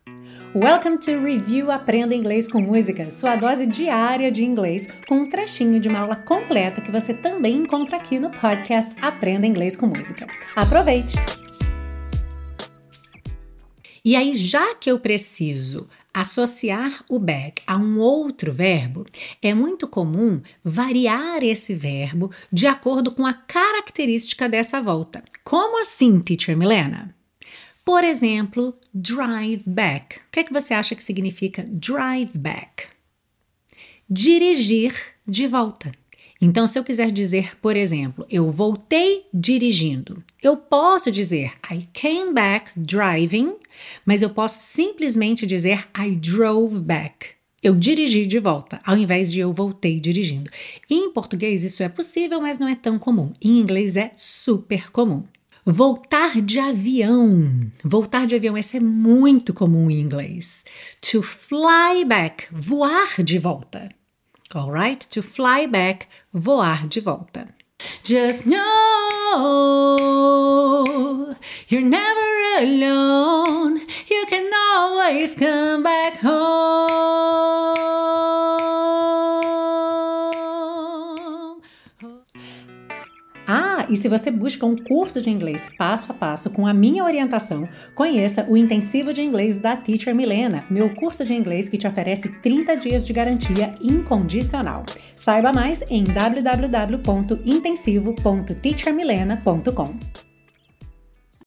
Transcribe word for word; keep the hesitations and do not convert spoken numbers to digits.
Welcome to Review Aprenda Inglês com Música, sua dose diária de inglês com um trechinho de uma aula completa que você também encontra aqui no podcast Aprenda Inglês com Música. Aproveite! E aí, já que eu preciso associar o back a um outro verbo, é muito comum variar esse verbo de acordo com a característica dessa volta. Como assim, Teacher Milena? Por exemplo, drive back. O que é que você acha que significa drive back? Dirigir de volta. Então, se eu quiser dizer, por exemplo, eu voltei dirigindo, eu posso dizer I came back driving, mas eu posso simplesmente dizer I drove back. Eu dirigi de volta, ao invés de eu voltei dirigindo. Em português isso é possível, mas não é tão comum. Em inglês é super comum. Voltar de avião. Voltar de avião, essa é muito comum em inglês. To fly back, voar de volta. Alright? To fly back, voar de volta. Just know you're never alone. You can always come back home. Ah, e se você busca um curso de inglês passo a passo com a minha orientação, conheça o Intensivo de Inglês da Teacher Milena, meu curso de inglês que te oferece trinta dias de garantia incondicional. Saiba mais em w w w ponto intensivo ponto teacher milena ponto com.